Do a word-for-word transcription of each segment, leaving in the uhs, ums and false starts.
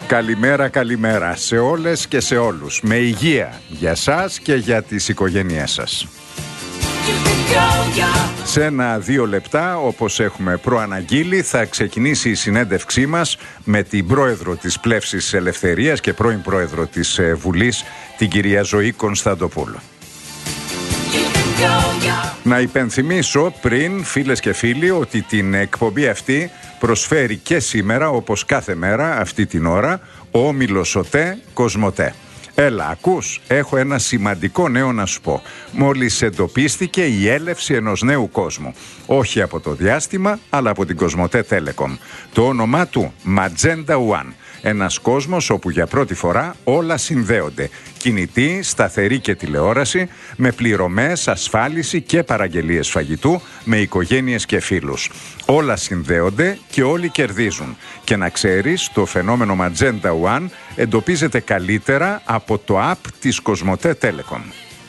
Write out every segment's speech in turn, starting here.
Καλημέρα, καλημέρα σε όλες και σε όλους. Με υγεία για σας και για τις οικογένειές σας. Σε ένα-δύο λεπτά, όπως έχουμε προαναγγείλει, θα ξεκινήσει η συνέντευξή μας με την πρόεδρο της Πλεύσης Ελευθερίας και πρώην πρόεδρο της Βουλής, την κυρία Ζωή Κωνσταντοπούλου. Να υπενθυμίσω πριν, φίλες και φίλοι, ότι την εκπομπή αυτή προσφέρει και σήμερα, όπως κάθε μέρα αυτή την ώρα, ο Όμιλος ΟΤΕ Κοσμοτέ. Έλα, ακούς, έχω ένα σημαντικό νέο να σου πω. Μόλις εντοπίστηκε η έλευση ενός νέου κόσμου. Όχι από το διάστημα, αλλά από την Κοσμοτέ Telecom. Το όνομά του Magenta One. Ένας κόσμος όπου για πρώτη φορά όλα συνδέονται. Κινητή, σταθερή και τηλεόραση, με πληρωμές, ασφάλιση και παραγγελίες φαγητού, με οικογένειες και φίλους. Όλα συνδέονται και όλοι κερδίζουν. Και να ξέρεις, το φαινόμενο Magenta One εντοπίζεται καλύτερα από το app της Κοσμοτέ Telecom.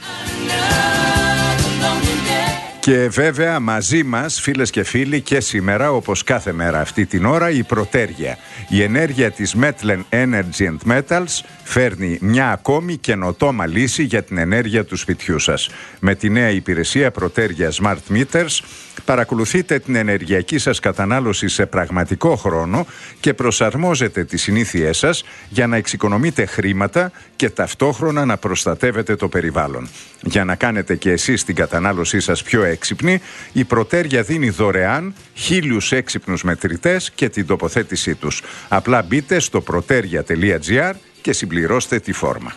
Και βέβαια μαζί μας, φίλες και φίλοι, και σήμερα, όπως κάθε μέρα αυτή την ώρα, η Πρωτέργεια. Η ενέργεια της Metlen Energy and Metals φέρνει μια ακόμη καινοτόμα λύση για την ενέργεια του σπιτιού σας. Με τη νέα υπηρεσία Πρωτέργεια Smart Meters παρακολουθείτε την ενεργειακή σας κατανάλωση σε πραγματικό χρόνο και προσαρμόζετε τις συνήθειές σας για να εξοικονομείτε χρήματα και ταυτόχρονα να προστατεύετε το περιβάλλον. Για να κάνετε και εσείς την κατανάλωσή σας πιο έξυπνη, η Πρωτέργεια δίνει δωρεάν χίλιους έξυπνους μετρητές και την τοποθέτησή τους. Απλά μπείτε στο protergia τελεία gr και συμπληρώστε τη φόρμα.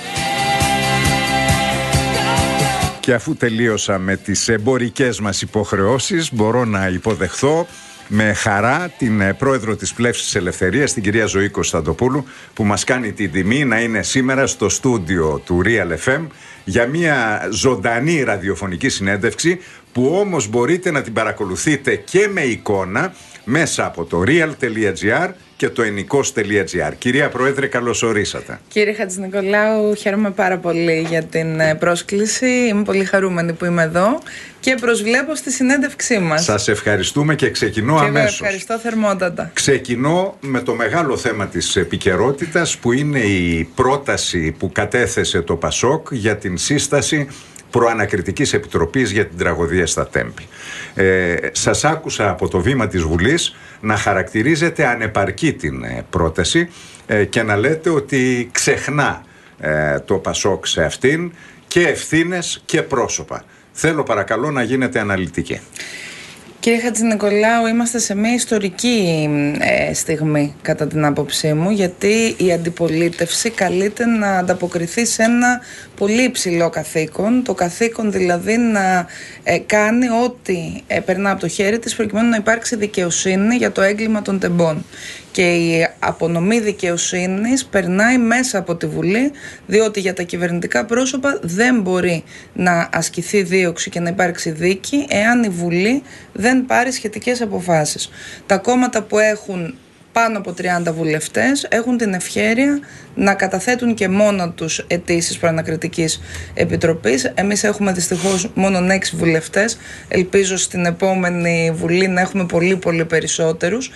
Και αφού τελείωσα με τις εμπορικές μας υποχρεώσεις, μπορώ να υποδεχθώ με χαρά την πρόεδρο της Πλεύσης Ελευθερίας, την κυρία Ζωή Κωνσταντοπούλου, που μας κάνει την τιμή να είναι σήμερα στο στούντιο του Real εφ εμ για μια ζωντανή ραδιοφωνική συνέντευξη, που όμως μπορείτε να την παρακολουθείτε και με εικόνα μέσα από το real τελεία gr και το ενικός τελεία gr. Κυρία Πρόεδρε, καλώς ορίσατε. Κύριε Χατζηνικολάου, χαίρομαι πάρα πολύ για την πρόσκληση. Είμαι πολύ χαρούμενη που είμαι εδώ και προσβλέπω στη συνέντευξή μας. Σας ευχαριστούμε και ξεκινώ και αμέσως. Ευχαριστώ θερμότατα. Ξεκινώ με το μεγάλο θέμα της επικαιρότητας, που είναι η πρόταση που κατέθεσε το Πασόκ για την σύσταση Προανακριτικής Επιτροπής για την τραγωδία στα Τέμπη. Ε, σας άκουσα από το βήμα της Βουλής να χαρακτηρίζετε ανεπαρκή την ε, πρόταση ε, και να λέτε ότι ξεχνά ε, το Πασόκ σε αυτήν και ευθύνες και πρόσωπα. Θέλω παρακαλώ να γίνετε αναλυτικοί. Κύριε Χατζηνικολάου, είμαστε σε μια ιστορική ε, στιγμή κατά την άποψή μου, γιατί η αντιπολίτευση καλείται να ανταποκριθεί σε ένα πολύ υψηλό καθήκον, το καθήκον δηλαδή να ε, κάνει ό,τι ε, περνά από το χέρι της προκειμένου να υπάρξει δικαιοσύνη για το έγκλημα των τεμπών. Και η απονομή δικαιοσύνης περνάει μέσα από τη Βουλή, διότι για τα κυβερνητικά πρόσωπα δεν μπορεί να ασκηθεί δίωξη και να υπάρξει δίκη εάν η Βουλή δεν πάρει σχετικές αποφάσεις. Τα κόμματα που έχουν πάνω από τριάντα βουλευτές έχουν την ευχέρεια να καταθέτουν και μόνο τους αιτήσεις προανακριτικής επιτροπής. Εμείς έχουμε δυστυχώς μόνο έξι βουλευτές. Ελπίζω στην επόμενη Βουλή να έχουμε πολύ πολύ περισσότερους.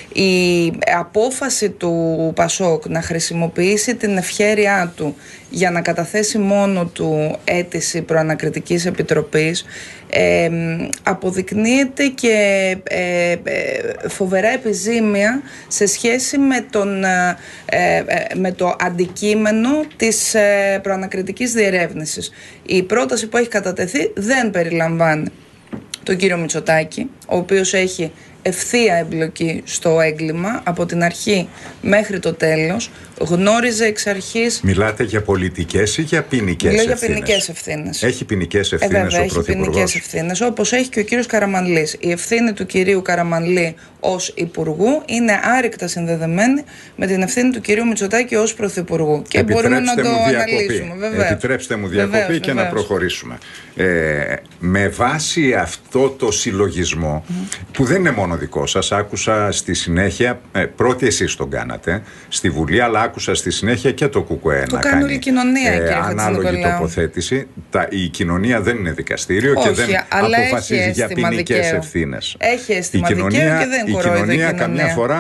Η απόφαση του Πασόκ να χρησιμοποιήσει την ευχέρειά του για να καταθέσει μόνο του αίτηση προανακριτικής επιτροπής ε, αποδεικνύεται και ε, ε, φοβερά επιζήμια σε σχέση με, τον, ε, ε, με το αντικείμενο της ε, προανακριτικής διερεύνησης. Η πρόταση που έχει κατατεθεί δεν περιλαμβάνει τον κύριο Μητσοτάκη, ο οποίος έχει ευθεία εμπλοκή στο έγκλημα από την αρχή μέχρι το τέλος, γνώριζε εξ αρχής. Μιλάτε για πολιτικές ή για ποινικές ευθύνες? Μιλάω για ποινικές ευθύνες. Έχει ποινικές ευθύνες ε, βέβαια, ο Πρωθυπουργός? Έχει ποινικές ευθύνες, όπως έχει και ο κύριος Καραμανλής. Η ευθύνη του κυρίου Καραμανλή ως Υπουργού είναι άρρηκτα συνδεδεμένη με την ευθύνη του κυρίου Μητσοτάκη ως Πρωθυπουργού. Και Επιτρέψτε μπορούμε να το διακοπή. αναλύσουμε. Βεβαίως. Επιτρέψτε μου διακοπή βεβαίως, και βεβαίως. να προχωρήσουμε. Ε, με βάση αυτό το συλλογισμό, mm. που δεν είναι μόνο δικό σας, άκουσα στη συνέχεια, ε, πρώτοι εσείς τον κάνατε στη Βουλή, αλλά άκουσα στη συνέχεια και το ΚΚΕ το να κάνει κάνει η κοινωνία, ε, ανάλογη τοποθέτηση. Τα, η κοινωνία δεν είναι δικαστήριο. Όχι, και δεν αποφασίζει για ποινικές ευθύνες. Έχει αίσθημα δικαίου και δεν κοροϊδεύει η κοινωνία. Η κοινωνία καμιά φορά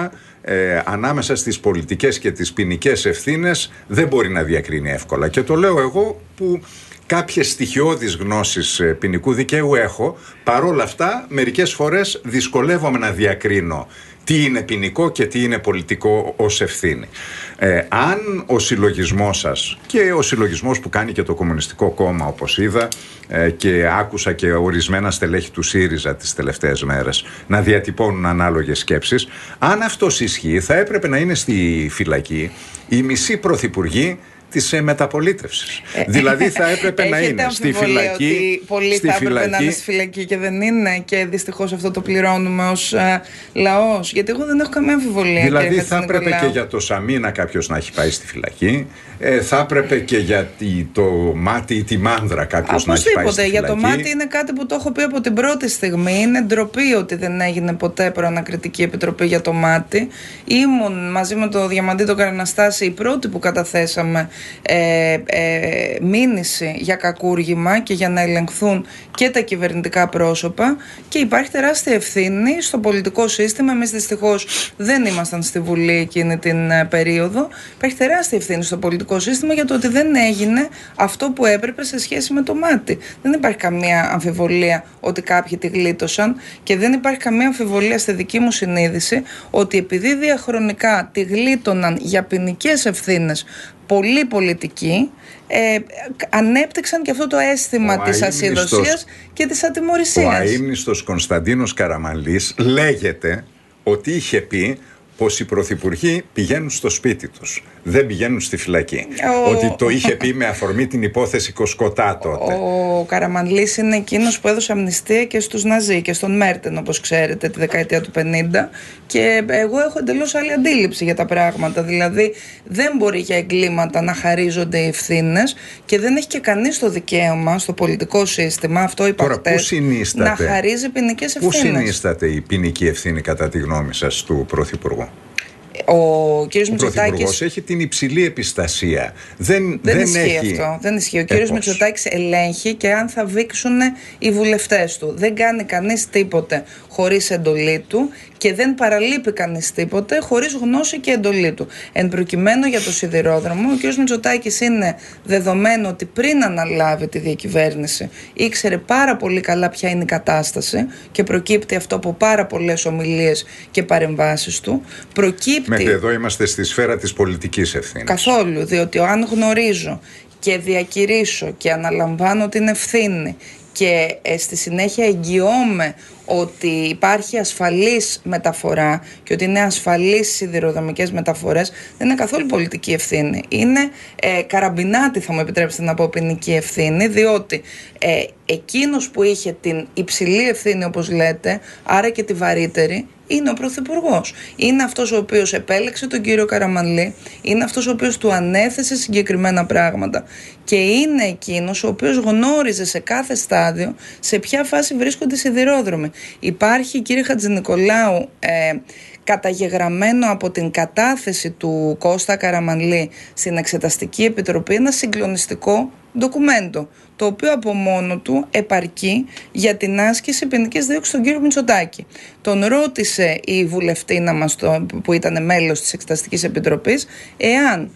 ε, ανάμεσα στις πολιτικές και τις ποινικές ευθύνες δεν μπορεί να διακρίνει εύκολα. Και το λέω εγώ που κάποιες στοιχειώδεις γνώσεις ποινικού δικαίου έχω, παρόλα αυτά μερικές φορές δυσκολεύομαι να διακρίνω τι είναι ποινικό και τι είναι πολιτικό ως ευθύνη. Ε, αν ο συλλογισμός σας και ο συλλογισμός που κάνει και το Κομμουνιστικό Κόμμα, όπως είδα ε, και άκουσα και ορισμένα στελέχη του ΣΥΡΙΖΑ τις τελευταίες μέρες να διατυπώνουν ανάλογες σκέψεις, αν αυτός ισχύει θα έπρεπε να είναι στη φυλακή οι μισοί πρωθυπουργοί της ε, μεταπολίτευσης. Ε, δηλαδή θα έπρεπε να είναι στη φυλακή. Πολλοί στη θα έπρεπε φυλακή, να είναι στη φυλακή και δεν είναι, και δυστυχώς αυτό το πληρώνουμε ως ε, λαός. Γιατί εγώ δεν έχω καμία αμφιβολία. Δηλαδή θα έπρεπε και για το Σαμίνα κάποιος να έχει πάει στη φυλακή. Ε, θα έπρεπε και για το μάτι ή τη μάνδρα κάποιος να έχει πάει στη φυλακή. Για το μάτι είναι κάτι που το έχω πει από την πρώτη στιγμή. Είναι ντροπή ότι δεν έγινε ποτέ προανακριτική επιτροπή για το μάτι. Ήμουν μαζί με το Διαμαντή τον Καραναστάση οι πρώτοι που καταθέσαμε Ε, ε, μήνυση για κακούργημα και για να ελεγχθούν και τα κυβερνητικά πρόσωπα, και υπάρχει τεράστια ευθύνη στο πολιτικό σύστημα. Εμείς δυστυχώς δεν ήμασταν στη Βουλή εκείνη την ε, περίοδο. Υπάρχει τεράστια ευθύνη στο πολιτικό σύστημα για το ότι δεν έγινε αυτό που έπρεπε σε σχέση με το μάτι. Δεν υπάρχει καμία αμφιβολία ότι κάποιοι τη γλίτωσαν, και δεν υπάρχει καμία αμφιβολία στη δική μου συνείδηση ότι επειδή διαχρονικά τη γλίτωναν για ποινικές ευθύνες πολλοί πολιτικοί, ε, ανέπτυξαν και αυτό το αίσθημα ο της ασυδοσίας και της ατιμωρησίας. Ο αείμνηστος Κωνσταντίνος Καραμανλής λέγεται ότι είχε πει πως οι πρωθυπουργοί πηγαίνουν στο σπίτι τους, δεν πηγαίνουν στη φυλακή. Ο... Ότι το είχε πει με αφορμή την υπόθεση Κοσκοτά τότε. Ο Καραμανλής είναι εκείνος που έδωσε αμνηστία και στους Ναζί και στον Μέρτεν, όπως ξέρετε, τη δεκαετία του πενήντα, και εγώ έχω εντελώς άλλη αντίληψη για τα πράγματα. Δηλαδή δεν μπορεί για εγκλήματα να χαρίζονται οι ευθύνες, και δεν έχει και κανείς το δικαίωμα στο πολιτικό σύστημα, αυτό είπα χτες, να χαρίζει ποινικές ευθύνες. Πού συνίσταται η ποινική ευθύνη κατά τη γνώμη σας του Πρωθυπουργού? Ο κύριος ο Μητσοτάκης έχει την υψηλή επιστασία. Δεν, δεν, δεν ισχύει έχει... αυτό. Δεν ισχύει. Ο κύριος Μητσοτάκης ελέγχει και αν θα βήξουν οι βουλευτές του. Δεν κάνει κανείς τίποτε χωρίς εντολή του, και δεν παραλείπει κανείς τίποτε χωρίς γνώση και εντολή του. Εν προκειμένου για το σιδηρόδρομο, ο κ. Μητσοτάκης είναι δεδομένο ότι πριν αναλάβει τη διακυβέρνηση ήξερε πάρα πολύ καλά ποια είναι η κατάσταση, και προκύπτει αυτό από πάρα πολλές ομιλίες και παρεμβάσεις του. Προκύπτει... Μέχρι εδώ είμαστε στη σφαίρα της πολιτικής ευθύνης. Καθόλου, διότι αν γνωρίζω και διακηρύσω και αναλαμβάνω την ευθύνη και ε, στη συνέχεια εγγυώμαι ότι υπάρχει ασφαλής μεταφορά και ότι είναι ασφαλείς σιδηροδρομικές μεταφορές, δεν είναι καθόλου πολιτική ευθύνη. Είναι ε, καραμπινάτη, θα μου επιτρέψετε να πω, ποινική ευθύνη, διότι ε, εκείνος που είχε την υψηλή ευθύνη, όπως λέτε, άρα και τη βαρύτερη, είναι ο Πρωθυπουργός. Είναι αυτός ο οποίος επέλεξε τον κύριο Καραμανλή, είναι αυτός ο οποίος του ανέθεσε συγκεκριμένα πράγματα, και είναι εκείνος ο οποίος γνώριζε σε κάθε στάδιο σε ποια φάση βρίσκονται οι σιδηρόδρομοι. Υπάρχει, κύριε Χατζηνικολάου, ε, καταγεγραμμένο από την κατάθεση του Κώστα Καραμανλή στην Εξεταστική Επιτροπή ένα συγκλονιστικό ντοκουμέντο, το οποίο από μόνο του επαρκεί για την άσκηση ποινικής δίωξης στον κύριο Μητσοτάκη. Τον ρώτησε η βουλευτήνα μας το, που ήταν μέλος της Εξεταστικής Επιτροπής, εάν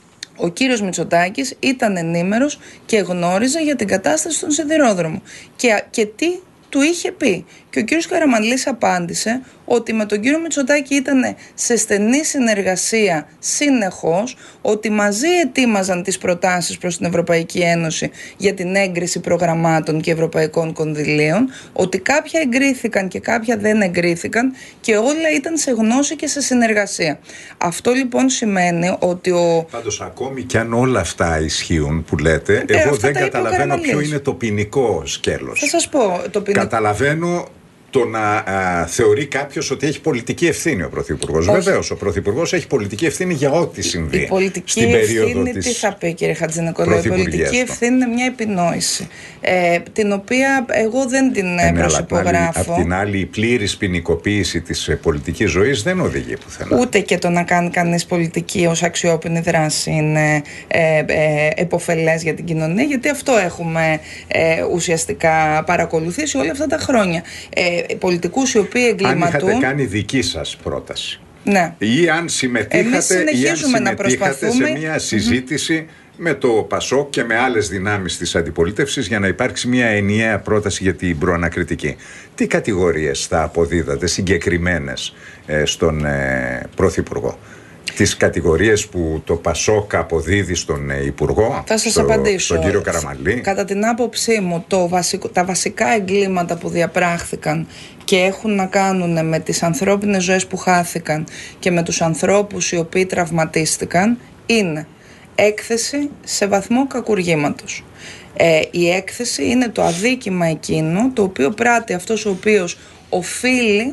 ο κύριος Μητσοτάκης ήταν ενήμερος και γνώριζε για την κατάσταση στον σιδηρόδρομο και, και τι του είχε πει. Και ο κύριος Καραμανλής απάντησε ότι με τον κύριο Μητσοτάκη ήταν σε στενή συνεργασία συνεχώς, ότι μαζί ετοίμαζαν τις προτάσεις προς την Ευρωπαϊκή Ένωση για την έγκριση προγραμμάτων και ευρωπαϊκών κονδυλίων, ότι κάποια εγκρίθηκαν και κάποια δεν εγκρίθηκαν και όλα ήταν σε γνώση και σε συνεργασία. Αυτό λοιπόν σημαίνει ότι ο... Πάντως ακόμη κι αν όλα αυτά ισχύουν που λέτε, ε, εγώ δεν καταλαβαίνω ποιο είναι το ποινικό σκέλος. Θα σας πω, το ποινικό... Καταλαβαίνω το να α, θεωρεί κάποιος ότι έχει πολιτική ευθύνη ο Πρωθυπουργός. Βεβαίως, ο Πρωθυπουργός έχει πολιτική ευθύνη για ό,τι συμβεί. Η πολιτική στην περίοδο ευθύνη, της τι θα πει, κύριε Χατζηνικολάου, η πολιτική ευθύνη είναι μια επινόηση, ε, την οποία εγώ δεν την ε, προσυπογράφω. Απ' την άλλη, η πλήρης ποινικοποίηση της ε, πολιτικής ζωής δεν οδηγεί πουθενά. Ούτε και το να κάνει κανείς πολιτική ως αξιόπινη δράση είναι ε, ε, επωφελές για την κοινωνία, γιατί αυτό έχουμε ε, ουσιαστικά παρακολουθήσει όλα αυτά τα χρόνια. Ε, πολιτικούς οι οποίοι εγκληματούν. Αν είχατε κάνει δική σας πρόταση Ναι. Ή αν συμμετείχατε, ή αν συμμετείχατε σε μια συζήτηση mm-hmm. με το ΠΑΣΟΚ και με άλλες δυνάμεις της αντιπολίτευσης για να υπάρξει μια ενιαία πρόταση για την προανακριτική. Τι κατηγορίες θα αποδίδατε συγκεκριμένες ε, στον ε, Πρωθυπουργό? Τις κατηγορίες που το ΠΑΣΟΚ αποδίδει στον ε, Υπουργό, θα σας στο, απαντήσω. στον κύριο Καραμανλή? Κατά την άποψή μου, το βασικό, τα βασικά εγκλήματα που διαπράχθηκαν και έχουν να κάνουν με τις ανθρώπινες ζωές που χάθηκαν και με τους ανθρώπους οι οποίοι τραυματίστηκαν είναι έκθεση σε βαθμό κακουργήματος. Ε, η έκθεση είναι το αδίκημα εκείνο το οποίο πράττει αυτός ο οποίος οφείλει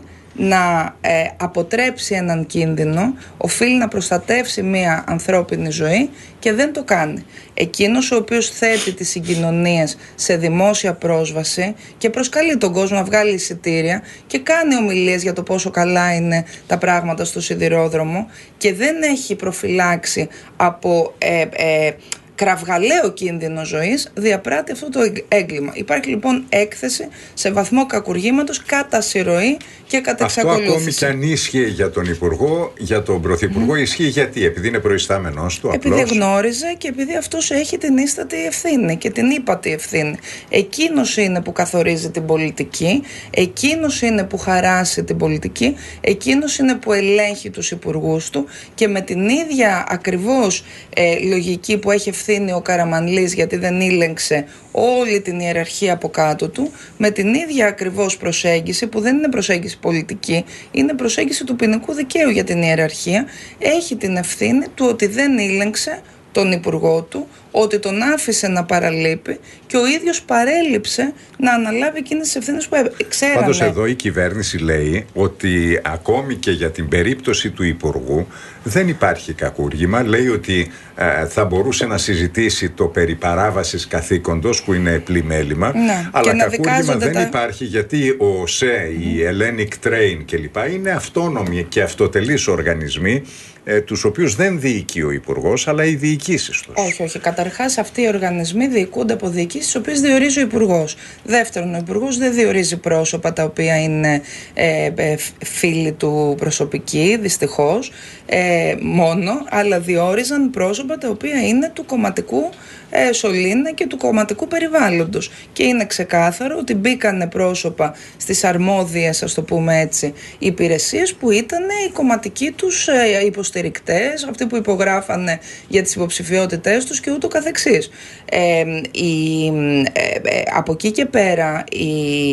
να ε, αποτρέψει έναν κίνδυνο, οφείλει να προστατεύσει μία ανθρώπινη ζωή και δεν το κάνει. Εκείνος ο οποίος θέτει τις συγκοινωνίες σε δημόσια πρόσβαση και προσκαλεί τον κόσμο να βγάλει εισιτήρια και κάνει ομιλίες για το πόσο καλά είναι τα πράγματα στο σιδηρόδρομο και δεν έχει προφυλάξει από ε, ε, κραυγαλαίο κίνδυνο ζωής, διαπράττει αυτό το έγκλημα. Υπάρχει λοιπόν έκθεση σε βαθμό κακουργήματος κατά συρροή και κατά εξακολούθηση. Αυτό ακόμη και αν ίσχυε για τον Υπουργό, για τον Πρωθυπουργό, mm. ισχύει γιατί? Επειδή είναι προϊστάμενος του, απλώς. Επειδή γνώριζε και επειδή αυτός έχει την ίστατη ευθύνη και την ύπατη ευθύνη. Εκείνος είναι που καθορίζει την πολιτική, εκείνος είναι που χαράσει την πολιτική, εκείνος είναι που ελέγχει τους υπουργούς του και με την ίδια ακριβώς ε, λογική που έχει ευθύνη ο Καραμανλής γιατί δεν ήλεγξε όλη την ιεραρχία από κάτω του, με την ίδια ακριβώς προσέγγιση που δεν είναι προσέγγιση πολιτική, είναι προσέγγιση του ποινικού δικαίου για την ιεραρχία, έχει την ευθύνη του ότι δεν ήλεγξε τον υπουργό του, ότι τον άφησε να παραλείπει και ο ίδιος παρέλειψε να αναλάβει εκείνες τις ευθύνες που ξέρανε. Πάντως εδώ η κυβέρνηση λέει ότι ακόμη και για την περίπτωση του υπουργού δεν υπάρχει κακούργημα. Λέει ότι ε, θα μπορούσε να συζητήσει το περί παράβασης καθήκοντος που είναι πλημέλημα, ναι, αλλά κακούργημα δεν τα... υπάρχει γιατί ο ΟΣΕ, mm. η Hellenic Train κλπ. Είναι αυτόνομοι και αυτοτελείς οργανισμοί ε, τους οποίους δεν διοικεί ο υπουργός αλλά οι διοικήσεις τους. Όχι, όχι. Καταρχάς αυτοί οι οργανισμοί διοικούνται από διοικήσεις τις οποίες διορίζει ο υπουργός. Δεύτερον, ο υπουργός δεν διορίζει πρόσωπα τα οποία είναι ε, ε, φίλοι του προσωπικοί, δυστυχώς, ε, μόνο, αλλά διόριζαν πρόσωπα τα οποία είναι του κομματικού ε, σωλήνα και του κομματικού περιβάλλοντος. Και είναι ξεκάθαρο ότι μπήκανε πρόσωπα στις αρμόδιες, ας το πούμε έτσι, υπηρεσίες που ήταν οι κομματικοί τους ε, υποστηρικτές, αυτοί που υπογράφανε για τις υποψηφιότητές τους και ούτω καθεξής. Ε, η, ε, ε, από εκεί και πέρα η,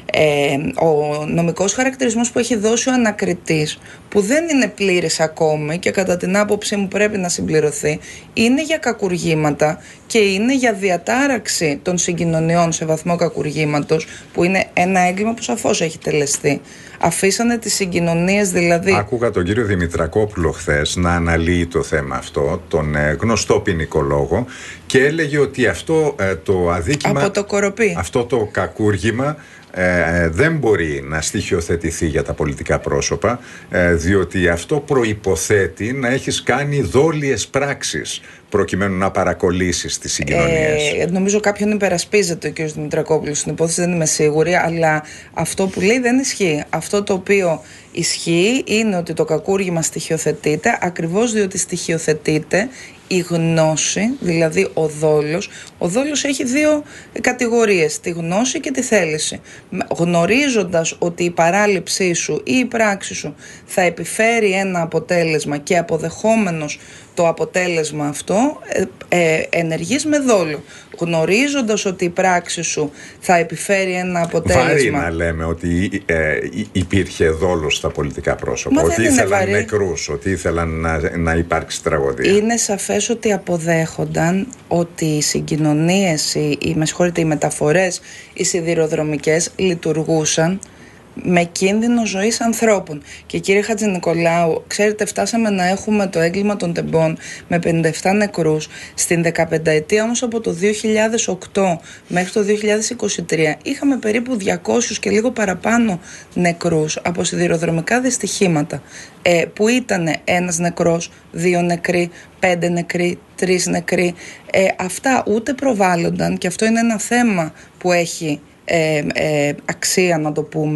ε, ο νομικός χαρακτηρισμός που έχει δώσει ο ανακριτής, που δεν είναι πλήρης ακόμη και κατά την άποψή μου πρέπει να συμπληρωθεί, είναι για κακουργήματα και είναι για διατάραξη των συγκοινωνιών σε βαθμό κακουργήματος, που είναι ένα έγκλημα που σαφώς έχει τελεστεί. Αφήσανε τις συγκοινωνίες δηλαδή. Άκουγα τον κύριο Δημητρακόπουλο χθες να αναλύει το θέμα αυτό, τον ε, γνωστό ποινικολόγο, και έλεγε ότι αυτό ε, το αδίκημα, από το κοροπή, αυτό το κακούργημα Ε, δεν μπορεί να στοιχειοθετηθεί για τα πολιτικά πρόσωπα, ε, διότι αυτό προϋποθέτει να έχεις κάνει δόλιες πράξεις προκειμένου να παρακολύσεις τις συγκοινωνίες. Ε, νομίζω κάποιον υπερασπίζεται ο κ. Δημητρακόπουλος στην υπόθεση, δεν είμαι σίγουρη, αλλά αυτό που λέει δεν ισχύει. Αυτό το οποίο ισχύει είναι ότι το κακούργημα στοιχειοθετείται ακριβώς διότι στοιχειοθετείται η γνώση, δηλαδή ο δόλος. Ο δόλος έχει δύο κατηγορίες, τη γνώση και τη θέληση. Γνωρίζοντας ότι η παράληψή σου ή η πράξη σου θα επιφέρει ένα αποτέλεσμα και αποδεχόμενος το αποτέλεσμα αυτό, ε, ε, ενεργείς με δόλο. Γνωρίζοντας ότι η πράξη σου θα επιφέρει ένα αποτέλεσμα. Βαρύ να λέμε ότι ε, υπήρχε δόλος στα πολιτικά πρόσωπα, ότι ήθελαν βαρύ. νεκρούς, ότι ήθελαν να, να υπάρξει τραγωδία. Είναι σαφές ότι αποδέχονταν ότι οι συγκοινωνίες, οι, οι, με συγχωρείτε, οι μεταφορές, οι σιδηροδρομικές λειτουργούσαν με κίνδυνο ζωής ανθρώπων. Και κύριε Χατζηνικολάου, ξέρετε, φτάσαμε να έχουμε το έγκλημα των τεμπών με πενήντα επτά νεκρούς. Στην δεκαπενταετία όμως, από το δύο χιλιάδες οκτώ μέχρι το δύο χιλιάδες είκοσι τρία, είχαμε περίπου διακόσιους και λίγο παραπάνω νεκρούς από σιδηροδρομικά δυστυχήματα, ε, που ήταν ένας νεκρός, δύο νεκροί, πέντε νεκροί, τρεις νεκροί. Ε, αυτά ούτε προβάλλονταν, και αυτό είναι ένα θέμα που έχει Ε, ε, αξία να το πούμε,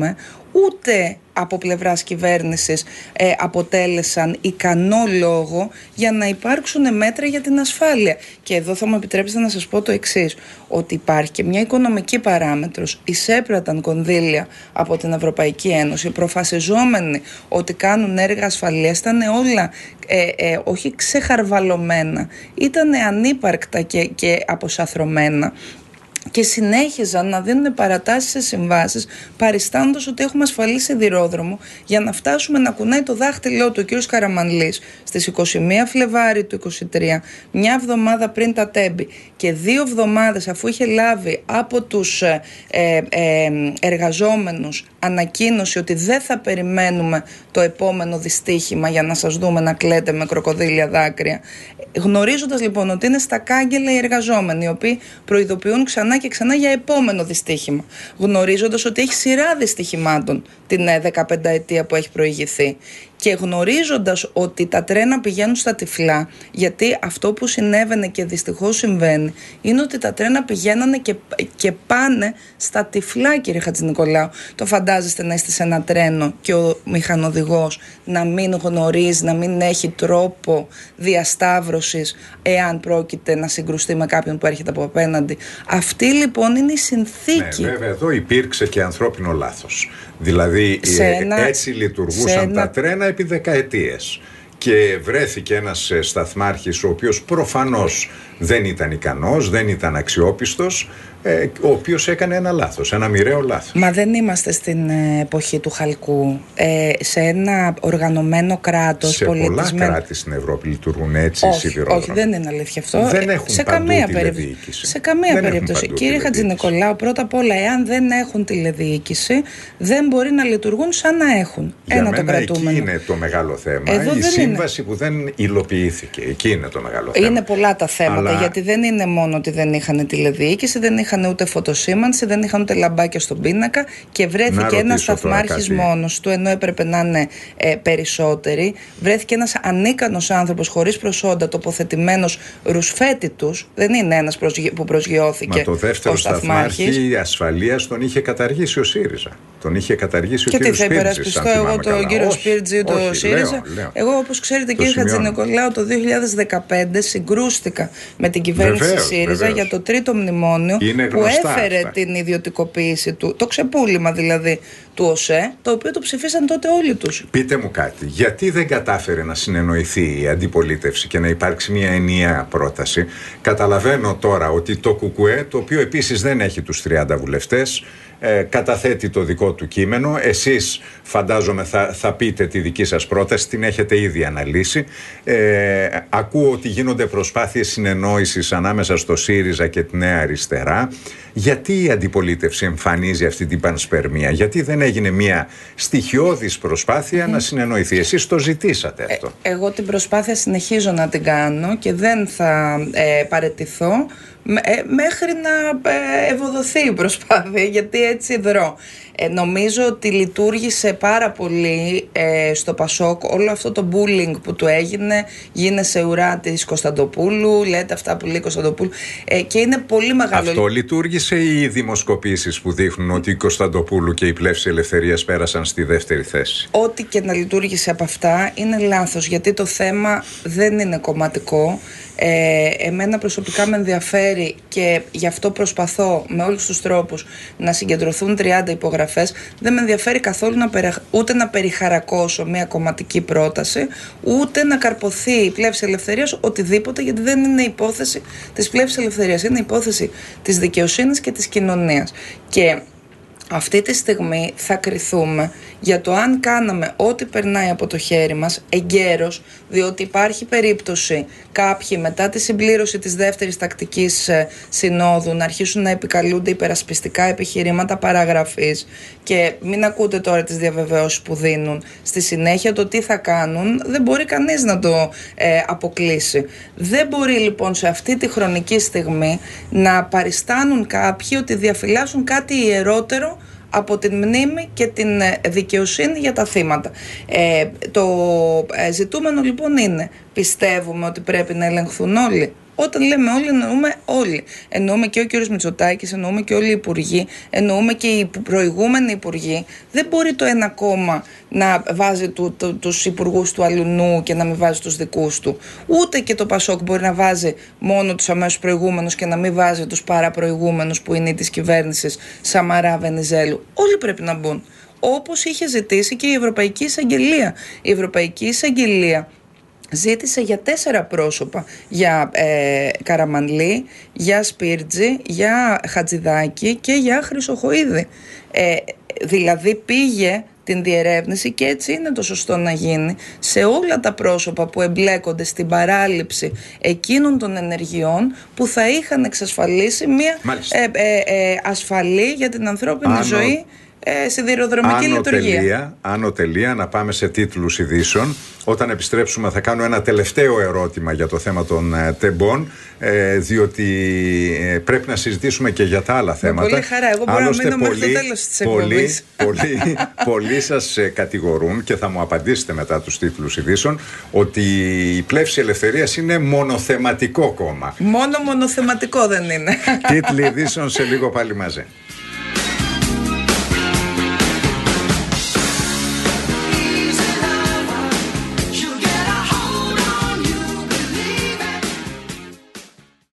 ούτε από πλευράς κυβέρνησης ε, αποτέλεσαν ικανό λόγο για να υπάρξουν μέτρα για την ασφάλεια. Και εδώ θα μου επιτρέψετε να σας πω το εξής, ότι υπάρχει και μια οικονομική παράμετρος. Εισέπραταν κονδύλια από την Ευρωπαϊκή Ένωση, προφασιζόμενοι ότι κάνουν έργα ασφαλείας, ήταν όλα ε, ε, όχι ξεχαρβαλωμένα, ήταν ανύπαρκτα και, και αποσαθρωμένα. Και συνέχιζαν να δίνουν παρατάσεις σε συμβάσεις, παριστάνοντας ότι έχουμε ασφαλή σιδηρόδρομο, για να φτάσουμε να κουνάει το δάχτυλό του ο κ. Καραμανλής στις είκοσι μία Φλεβάρι του είκοσι τρία, μια εβδομάδα πριν τα Τέμπη, και δύο εβδομάδες αφού είχε λάβει από τους ε, ε, εργαζόμενους ανακοίνωση ότι δεν θα περιμένουμε το επόμενο δυστύχημα για να σας δούμε να κλαίτε με κροκοδίλια δάκρυα. Γνωρίζοντας λοιπόν ότι είναι στα κάγκελα οι εργαζόμενοι, οι οποίοι προειδοποιούν ξανά και ξανά για επόμενο δυστύχημα, γνωρίζοντας ότι έχει σειρά δυστυχημάτων την δεκαπενταετία που έχει προηγηθεί, και γνωρίζοντας ότι τα τρένα πηγαίνουν στα τυφλά, γιατί αυτό που συνέβαινε και δυστυχώς συμβαίνει είναι ότι τα τρένα πηγαίνανε και, και πάνε στα τυφλά, κύριε Χατζηνικολάου. Το φαντάζεστε να είστε σε ένα τρένο και ο μηχανοδηγός να μην γνωρίζει, να μην έχει τρόπο διασταύρωσης εάν πρόκειται να συγκρουστεί με κάποιον που έρχεται από απέναντι. Αυτή λοιπόν είναι η συνθήκη. Ναι, βέβαια εδώ υπήρξε και ανθρώπινο λάθος. Δηλαδή ένα, έτσι λειτουργούσαν ένα... τα τρένα επί δεκαετίες. Και βρέθηκε ένας σταθμάρχης ο οποίος προφανώς δεν ήταν ικανός, δεν ήταν αξιόπιστος, ε, ο οποίος έκανε ένα λάθος, ένα μοιραίο λάθος. Μα δεν είμαστε στην εποχή του χαλκού. Ε, σε ένα οργανωμένο κράτος, σε πολιτισμένο... πολλά κράτη στην Ευρώπη λειτουργούν έτσι οι σιδηρόδρομοι. Όχι, δεν είναι αλήθεια αυτό. Δεν έχουν σε παντού καμία τηλεδιοίκηση. Σε καμία δεν περίπτωση. Κύριε Χατζηνικολάου, πρώτα απ' όλα, εάν δεν έχουν τηλεδιοίκηση, δεν μπορεί να λειτουργούν σαν να έχουν. Για ένα μένα το κρατούμενο. Εκεί είναι το μεγάλο θέμα. Εδώ η σύμβαση είναι... που δεν υλοποιήθηκε. Εκεί είναι το μεγάλο θέμα. Είναι πολλά τα θέματα. Αλλά... γιατί δεν είναι μόνο ότι δεν είχαν τηλεδιοίκηση, δεν είχαν ούτε φωτοσήμανση, δεν είχαν ούτε λαμπάκια στον πίνακα, και βρέθηκε ένας σταθμάρχης μόνος του, ενώ έπρεπε να είναι ε, περισσότεροι. Βρέθηκε ένας ανίκανος άνθρωπος χωρίς προσόντα, τοποθετημένος ρουσφέτητους. Δεν είναι ένας που προσγειώθηκε. Μα το δεύτερο σταθμάρχη ασφαλείας τον είχε καταργήσει ο ΣΥΡΙΖΑ. Τον είχε καταργήσει ο κύριος Σπίρτζης. Και τι θα υπερασπιστώ εγώ τον κύριο Σπίρτζη ή το ΣΥΡΙΖΑ. Λέω, λέω. Εγώ, όπως ξέρετε, κύριε Χατζηνικολάου, το δύο χιλιάδες δεκαπέντε συγκρούστηκα με την κυβέρνηση βεβαίως, ΣΥΡΙΖΑ βεβαίως. για το τρίτο μνημόνιο που έφερε αυτά. την ιδιωτικοποίηση του, το ξεπούλημα δηλαδή του ΟΣΕ, το οποίο το ψηφίσαν τότε όλοι τους. Πείτε μου κάτι, γιατί δεν κατάφερε να συνεννοηθεί η αντιπολίτευση και να υπάρξει μια ενιαία πρόταση? Καταλαβαίνω τώρα ότι το ΚΚΕ, το οποίο επίσης δεν έχει τους τριάντα βουλευτές, Ε, καταθέτει το δικό του κείμενο. Εσείς φαντάζομαι θα, θα πείτε τη δική σας πρόταση, την έχετε ήδη αναλύσει. Ε, ακούω ότι γίνονται προσπάθειες συνεννόησης ανάμεσα στο ΣΥΡΙΖΑ και τη Νέα Αριστερά. Γιατί η αντιπολίτευση εμφανίζει αυτή την πανσπερμία? Γιατί δεν έγινε μια στοιχειώδης προσπάθεια mm. να συνεννοηθεί? Εσείς το ζητήσατε αυτό. Ε, εγώ την προσπάθεια συνεχίζω να την κάνω και δεν θα ε, παραιτηθώ ε, μέχρι να ε, ευοδοθεί η προσπάθεια, γιατί έτσι δρώ. Ε, νομίζω ότι λειτουργήσε πάρα πολύ ε, στο Πασόκ όλο αυτό το bullying που του έγινε. Γίνεσαι ουρά της Κωνσταντοπούλου, λέτε αυτά που λέει Κωνσταντοπούλου, ε, και είναι πολύ μεγάλο. Αυτό λειτουργήσε, ή οι δημοσκοπήσεις που δείχνουν ότι η Κωνσταντοπούλου και η Πλεύση Ελευθερίας πέρασαν στη δεύτερη θέση? Ό,τι και να λειτουργήσε από αυτά είναι λάθος, γιατί το θέμα δεν είναι κομματικό. Ε, εμένα προσωπικά με ενδιαφέρει και γι' αυτό προσπαθώ με όλους τους τρόπους να συγκεντρωθούν τριάντα υπογραφές. Δεν με ενδιαφέρει καθόλου να περι, ούτε να περιχαρακώσω μια κομματική πρόταση, ούτε να καρποθεί η Πλεύση Ελευθερίας οτιδήποτε, γιατί δεν είναι υπόθεση της Πλεύσης Ελευθερίας, είναι υπόθεση της δικαιοσύνης και της κοινωνίας. Και αυτή τη στιγμή θα κριθούμε για το αν κάναμε ό,τι περνάει από το χέρι μας εγκαίρως, διότι υπάρχει περίπτωση κάποιοι μετά τη συμπλήρωση της δεύτερης τακτικής συνόδου να αρχίσουν να επικαλούνται υπερασπιστικά επιχειρήματα παραγραφής, και μην ακούτε τώρα τις διαβεβαιώσεις που δίνουν. Στη συνέχεια το τι θα κάνουν δεν μπορεί κανείς να το ε, αποκλείσει. Δεν μπορεί λοιπόν σε αυτή τη χρονική στιγμή να παριστάνουν κάποιοι ότι διαφυλάσσουν κάτι ιερότερο από την μνήμη και την δικαιοσύνη για τα θύματα. Ε, το ζητούμενο λοιπόν είναι, πιστεύουμε ότι πρέπει να ελεγχθούν όλοι? Όταν λέμε όλοι, εννοούμε όλοι. Εννοούμε και ο κ. Μητσοτάκης, εννοούμε και όλοι οι υπουργοί, εννοούμε και οι προηγούμενοι υπουργοί. Δεν μπορεί το ένα κόμμα να βάζει του, του, τους υπουργούς του αλουνού και να μην βάζει τους δικούς του. Ούτε και το Πασόκ μπορεί να βάζει μόνο τους αμέσως προηγούμενους και να μην βάζει τους παραπροηγούμενους που είναι της κυβέρνησης Σαμαρά, Βενιζέλου. Όλοι πρέπει να μπουν. Όπως είχε ζητήσει και η Ευρωπαϊκή Εισαγγελία. Η Ευρωπαϊκή Εισαγγελία ζήτησε για τέσσερα πρόσωπα, για ε, Καραμανλή, για Σπίρτζη, για Χατζηδάκη και για Χρυσοχοΐδη. Ε, δηλαδή πήγε την διερεύνηση, και έτσι είναι το σωστό να γίνει, σε όλα τα πρόσωπα που εμπλέκονται στην παράληψη εκείνων των ενεργειών που θα είχαν εξασφαλίσει μια ε, ε, ε, ασφαλή για την ανθρώπινη Άνω... ζωή Ε, σιδηροδρομική άνω λειτουργία. Τελεία, άνω τελεία, να πάμε σε τίτλους ειδήσεων. Όταν επιστρέψουμε θα κάνω ένα τελευταίο ερώτημα για το θέμα των ε, τεμπών, ε, διότι ε, πρέπει να συζητήσουμε και για τα άλλα θέματα. Με πολύ χαρά, εγώ μπορώ Άλλωστε, να μείνω πολύ, μέχρι το τέλος της εκπομπής. Πολλοί, πολλοί σας ε, κατηγορούν, και θα μου απαντήσετε μετά τους τίτλους ειδήσεων, ότι η Πλεύση Ελευθερίας είναι μονοθεματικό κόμμα. Μόνο μονοθεματικό δεν είναι. Τίτλοι ειδήσεων σε λίγο πάλι μαζί.